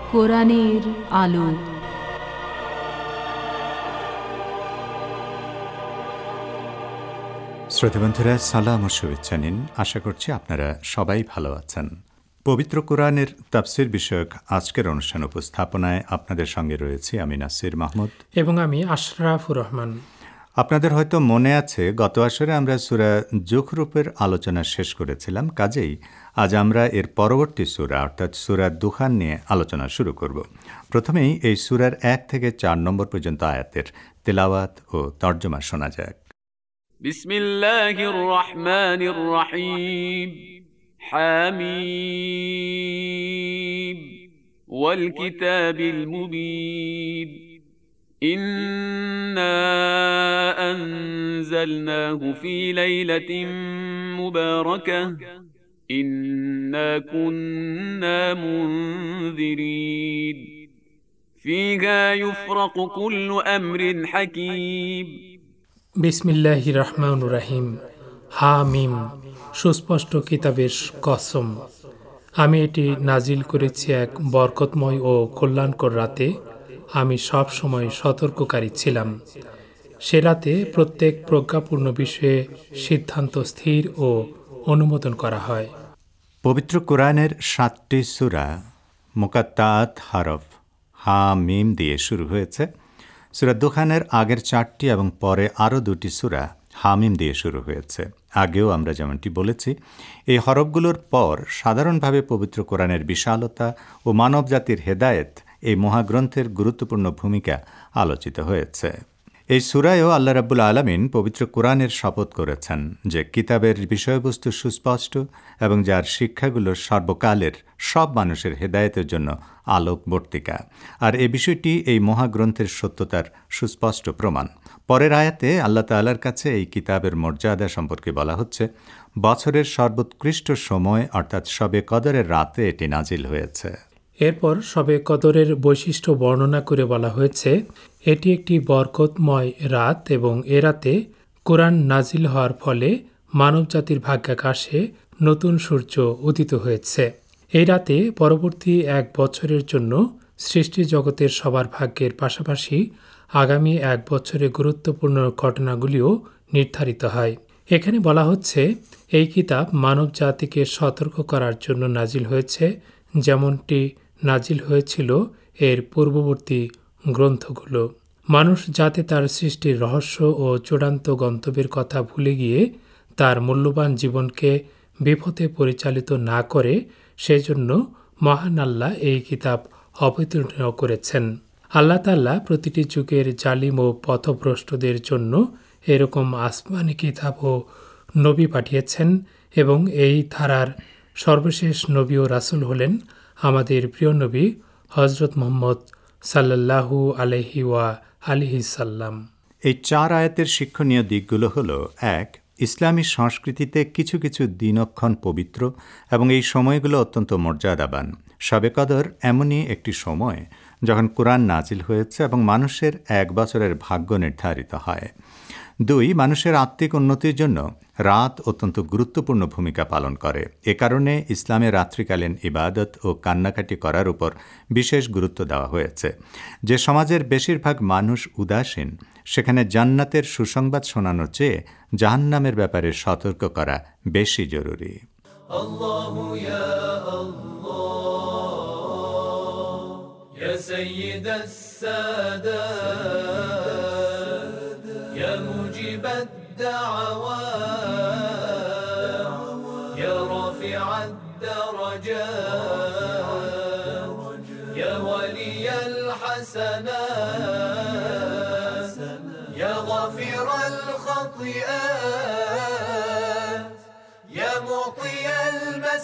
কোরআনের আলো। শ্রোতাবন্ধুরা, সালাম ও শুভেচ্ছা নিন। আশা করছি আপনারা সবাই ভালো আছেন। পবিত্র কোরআনের তাফসির বিষয়ক আজকের অনুষ্ঠান উপস্থাপনায় আপনাদের সঙ্গে রয়েছি আমি নাসির মাহমুদ এবং আমি আশরাফুর রহমান। আপনাদের হয়তো মনে আছে, গত আসরে আমরা সূরা যুখরুফের আলোচনা শেষ করেছিলাম। কাজেই আজ আমরা এর পরবর্তী সূরা অর্থাৎ সূরা দুখান নিয়ে আলোচনা শুরু করব। প্রথমেই এই সূরার 1 থেকে 4 নম্বর পর্যন্ত আয়াতের তেলাওয়াত ও তর্জমা শোনা যাক। বিসমিল্লাহির রহমানির রহিম। হামিম ওয়াল কিতাবিল মুবিন। إنا أنزلناه في ليلة مباركة إنا كنا منذرين فيها يفرق كل أمر حكيم বিসমিল্লাহির রহমানির রহিম। হামিম, সুস্পষ্ট কিতাবের কসম। আমি এটি নাজিল করেছি এক বরকতময় ও কল্যাণকর রাতে। আমি সব সময় সতর্ককারী ছিলাম। সে রাতে প্রত্যেক প্রজ্ঞাপূর্ণ বিষয়ে সিদ্ধান্ত স্থির ও অনুমোদন করা হয়। পবিত্র কোরআনের 7টি সূরা মুকাত্তাআত হরফ হা মিম দিয়ে শুরু হয়েছে। সূরা দুখানের আগের 4টি এবং পরে আরও 2টি সূরা হামিম দিয়ে শুরু হয়েছে। আগেও আমরা যেমনটি বলেছি, এই হরফগুলোর পর সাধারণভাবে পবিত্র কোরআনের বিশালতা ও মানবজাতির হেদায়েত এই মহাগ্রন্থের গুরুত্বপূর্ণ ভূমিকা আলোচিত হয়েছে। এই সূরায়ও আল্লাহ রাব্বুল আলামিন পবিত্র কোরআনের শপথ করেছেন যে কিতাবের বিষয়বস্তু সুস্পষ্ট এবং যার শিক্ষাগুলো সর্বকালের সব মানুষের হেদায়েতের জন্য আলোকবর্তিকা। আর এই বিষয়টি এই মহাগ্রন্থের সত্যতার সুস্পষ্ট প্রমাণ। পরের আয়াতে আল্লাহ তাআলার কাছে এই কিতাবের মর্যাদা সম্পর্কে বলা হচ্ছে, বছরের সর্বোৎকৃষ্ট সময় অর্থাৎ শবে কদরের রাতে এটি নাজিল হয়েছে। এরপর শবে কদরের বৈশিষ্ট্য বর্ণনা করে বলা হয়েছে, এটি একটি বরকতময় রাত এবং এ রাতে কোরআন নাজিল হওয়ার ফলে মানবজাতির ভাগ্যাকাশে নতুন সূর্য উদিত হয়েছে। এই রাতে পরবর্তী 1 বছরের জন্য সৃষ্টি জগতের সবার ভাগ্যের পাশাপাশি আগামী 1 বছরে গুরুত্বপূর্ণ ঘটনাগুলিও নির্ধারিত হয়। এখানে বলা হচ্ছে, এই কিতাব মানব জাতিকে সতর্ক করার জন্য নাজিল হয়েছে, যেমনটি নাজিল হয়েছিল এর পূর্ববর্তী গ্রন্থগুলো। মানুষ যাতে তার সৃষ্টির রহস্য ও চূড়ান্ত গন্তব্যের কথা ভুলে গিয়ে তার মূল্যবান জীবনকে বিপথে পরিচালিত না করে, সেজন্য মহান আল্লাহ এই কিতাব অবতীর্ণ করেছেন। আল্লাহ তাআলা প্রতিটি যুগের জালিম ও পথভ্রষ্টদের জন্য এরকম আসমানি কিতাব ও নবী পাঠিয়েছেন এবং এই ধারার সর্বশেষ নবী ও রাসূল হলেন আমাদের প্রিয় নবী হযরত মুহাম্মদ সাল্লাল্লাহু আলাইহি ওয়া আলিহি সাল্লাম। এই 4 আয়াতের শিক্ষণীয় দিকগুলো হলো: 1. ইসলামী সংস্কৃতিতে কিছু কিছু দিনক্ষণ পবিত্র এবং এই সময়গুলো অত্যন্ত মর্যাদাবান। শবে কদর এমনই একটি সময় যখন কোরআন নাজিল হয়েছে এবং মানুষের 1 বছরের ভাগ্য নির্ধারিত হয়। 2. মানুষের আত্মিক উন্নতির জন্য রাত অত্যন্ত গুরুত্বপূর্ণ ভূমিকা পালন করে। এ কারণে ইসলামে রাত্রিকালীন ইবাদত ও কান্নাকাটি করার উপর বিশেষ গুরুত্ব দেওয়া হয়েছে। যে সমাজের বেশিরভাগ মানুষ উদাসীন, সেখানে জান্নাতের সুসংবাদ শোনানোর চেয়ে জাহান্নামের ব্যাপারে সতর্ক করা বেশি জরুরি। আল্লাহু ইয়া আল্লাহ ইয়া সাইয়্যিদাস সাদাত ইয়া মুজিবাদ দাওয়াত ইয়া রাফিআদ দারাজাত ইয়া ওয়ালিয়াল হাসানাত ইয়া গাফিরাল খাতিআত ইয়া মুতিয়াল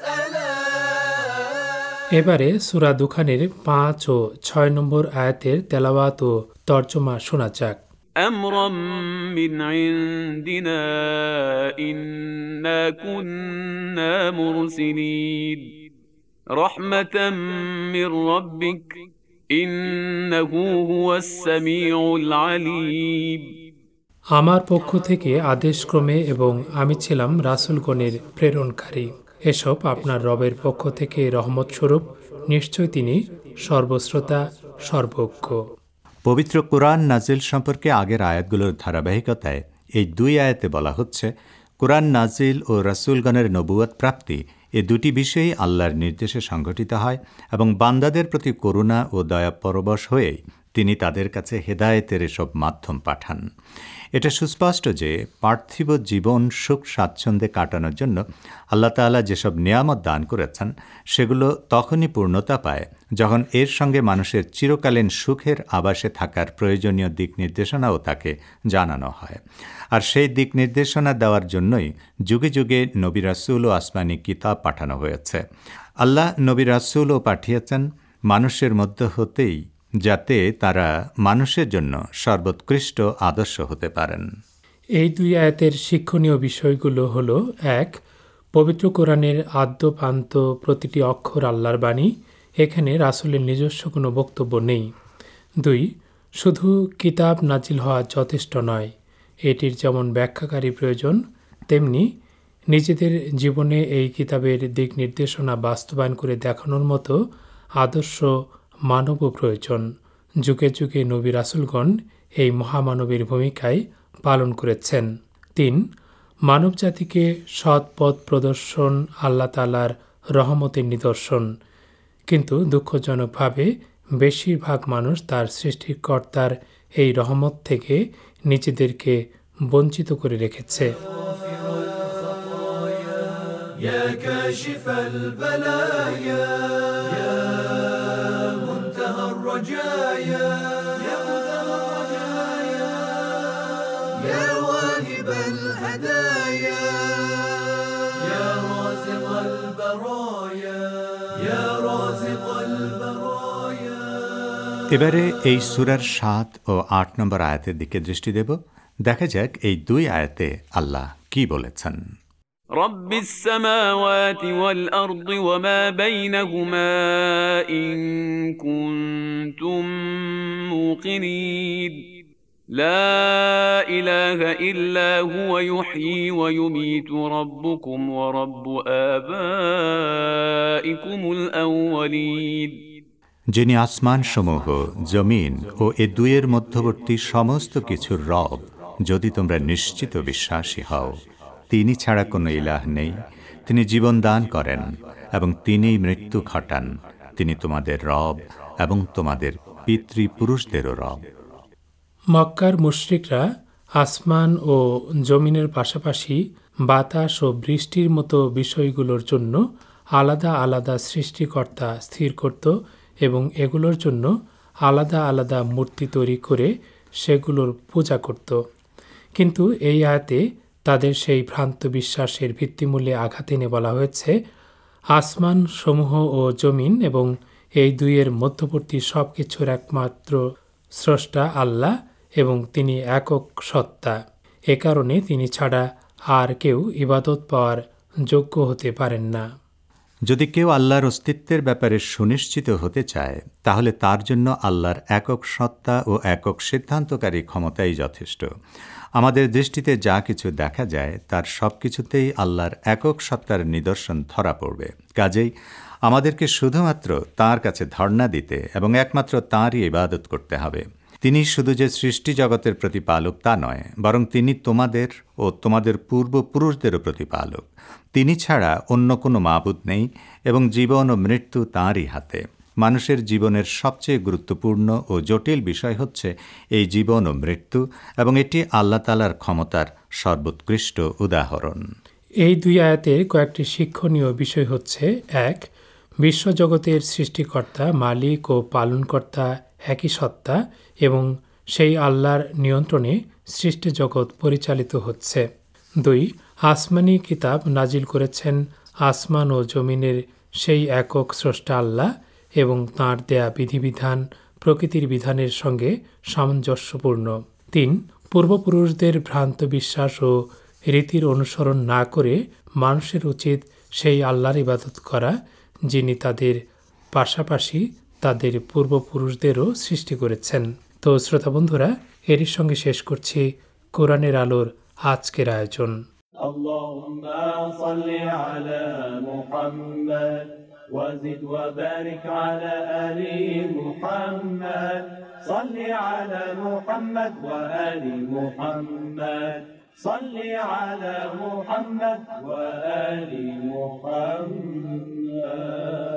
মাসআলাত। এবারে সূরা দুখানের 5 ও 6 নম্বর আয়াতের তেলাওয়াত ও তর্জমা শোনা যাক। أمرا من عندنا إنا كنا مرسلين رحمة من ربك إنه هو السميع العليم। আমার পক্ষ থেকে আদেশক্রমে এবং আমি ছিলাম রাসূলগণের প্রেরণকারী। এসব আপনার রবের পক্ষ থেকে রহমত স্বরূপ, নিশ্চয় তিনি সর্বশ্রোতা, সর্বজ্ঞ। পবিত্র কোরআন নাজিল সম্পর্কে আগের আয়াতগুলোর ধারাবাহিকতায় এই দুই আয়াতে বলা হচ্ছে, কোরআন নাজিল ও রাসূলগণের নবুয়ত প্রাপ্তি এ দুটি বিষয়ই আল্লাহর নির্দেশে সংঘটিত হয় এবং বান্দাদের প্রতি করুণা ও দয়া পরবশ হয়েই তিনি তাদের কাছে হেদায়েতের এসব মাধ্যম পাঠান। এটা সুস্পষ্ট যে পার্থিব জীবন সুখ স্বাচ্ছন্দ্যে কাটানোর জন্য আল্লাহ তাআলা যেসব নিয়ামত দান করেছেন সেগুলো তখনই পূর্ণতা পায় যখন এর সঙ্গে মানুষের চিরকালীন সুখের আবাসে থাকার প্রয়োজনীয় দিক নির্দেশনাও তাকে জানানো হয়। আর সেই দিক নির্দেশনা দেওয়ার জন্যই যুগে যুগে নবী রাসূল ও আসমানি কিতাব পাঠানো হয়েছে। আল্লাহ নবী রাসূলও পাঠিয়েছেন মানুষের মধ্য হতেই, যাতে তারা মানুষের জন্য সর্বোৎকৃষ্ট আদর্শ হতে পারেন। এই দুই আয়াতের শিক্ষণীয় বিষয়গুলো হলো: ১. পবিত্র কোরআনের আদ্যপান্ত প্রতিটি অক্ষর আল্লাহর বাণী, এখানে রাসূলের নিজস্ব কোনো বক্তব্য নেই। ২. শুধু কিতাব নাজিল হওয়া যথেষ্ট নয়, এটির যেমন ব্যাখ্যাকারী প্রয়োজন, তেমনি নিজেদের জীবনে এই কিতাবের দিক নির্দেশনা বাস্তবায়ন করে দেখানোর মতো আদর্শ মানবও প্রয়োজন। যুগে যুগে নবী রাসূলগণ এই মহামানবের ভূমিকায় পালন করেছেন। ৩. মানবজাতিকে সৎ পথ প্রদর্শন আল্লাহ তাআলার রহমতের নিদর্শন, কিন্তু দুঃখজনকভাবে বেশিরভাগ মানুষ তার সৃষ্টিকর্তার এই রহমত থেকে নিজেদেরকে বঞ্চিত করে রেখেছে। يا كاشف البلايا يا منتهى الرجايا يا واهب الهدايا يا رازق البرايا يا رازق البرايا। এবারে এই সূরার ৭ ও ৮ নম্বর আয়াতের দিকে দৃষ্টি দেব। দেখা যাক এই দুই আয়াতে আল্লাহ কি বলেছেন। رب السماوات والأرض وما بينهما إن كنتم موقنين لا إله إلا هو يحيي ويميت ربكم ورب آبائكم الأولين। যিনি আসমান সমূহ, জমিন ও এ দুইয়ের মধ্যবর্তী সমস্ত কিছুর রব, যদি তোমরা নিশ্চিত বিশ্বাসী হও। তিনি ছাড়া কোনো ইলাহ নেই, তিনি জীবন দান করেন এবং তিনিই মৃত্যু ঘটান। তিনি তোমাদের রব এবং তোমাদের পিতৃপুরুষদেরও রব। মক্কার মুশরিকরা আসমান ও জমিনের পাশাপাশি বাতাস ও বৃষ্টির মতো বিষয়গুলোর জন্য আলাদা আলাদা সৃষ্টিকর্তা স্থির করত এবং এগুলোর জন্য আলাদা আলাদা মূর্তি তৈরি করে সেগুলোর পূজা করত। কিন্তু এই আয়াতে তাদের সেই ভ্রান্ত বিশ্বাসের ভিত্তিমূলে আঘাত এনে বলা হয়েছে, আসমান সমূহ ও জমিন এবং এই দুইয়ের মধ্যবর্তী সব কিছুর একমাত্র স্রষ্টা আল্লাহ এবং তিনি একক সত্তা। এ কারণে তিনি ছাড়া আর কেউ ইবাদত পাওয়ার যোগ্য হতে পারেন না। যদি কেউ আল্লাহর অস্তিত্বের ব্যাপারে সুনিশ্চিত হতে চায়, তাহলে তার জন্য আল্লাহর একক সত্তা ও একক সিদ্ধান্তকারী ক্ষমতাই যথেষ্ট। আমাদের দৃষ্টিতে যা কিছু দেখা যায় তার সব কিছুতেই আল্লাহর একক সত্তার নিদর্শন ধরা পড়বে। কাজেই আমাদেরকে শুধুমাত্র তাঁর কাছে ধর্ণা দিতে এবং একমাত্র তাঁরই ইবাদত করতে হবে। তিনি শুধু যে সৃষ্টি জগতের প্রতিপালক তা নয়, বরং তিনি তোমাদের ও তোমাদের পূর্বপুরুষদেরও প্রতিপালক। তিনি ছাড়া অন্য কোনো মাবুদ নেই এবং জীবন ও মৃত্যু তাঁরই হাতে। মানুষের জীবনের সবচেয়ে গুরুত্বপূর্ণ ও জটিল বিষয় হচ্ছে এই জীবন ও মৃত্যু, এবং এটি আল্লাহ তাআলার ক্ষমতার সর্বোৎকৃষ্ট উদাহরণ। এই দুই আয়াতের কয়েকটি শিক্ষণীয় বিষয় হচ্ছে: ১. বিশ্বজগতের সৃষ্টিকর্তা, মালিক ও পালনকর্তা একই সত্তা এবং সেই আল্লাহর নিয়ন্ত্রণে সৃষ্টি জগৎ পরিচালিত হচ্ছে। ২. আসমানি কিতাব নাজিল করেছেন আসমান ও জমিনের সেই একক স্রষ্টা আল্লাহ এবং তাঁর দেয়া বিধিবিধান প্রকৃতির বিধানের সঙ্গে সামঞ্জস্যপূর্ণ। ৩. পূর্বপুরুষদের ভ্রান্ত বিশ্বাস ও রীতির অনুসরণ না করে মানুষের উচিত সেই আল্লাহর ইবাদত করা, যিনি তাদের পাশাপাশি তাদের পূর্বপুরুষদেরও সৃষ্টি করেছেন। তো শ্রোতা বন্ধুরা, এরই সঙ্গে শেষ করছি কোরআনের আলোর আজকের আয়োজন। اللهم صل على محمد وزد وبارك على آل محمد صل على محمد وآل محمد صل على محمد وآل محمد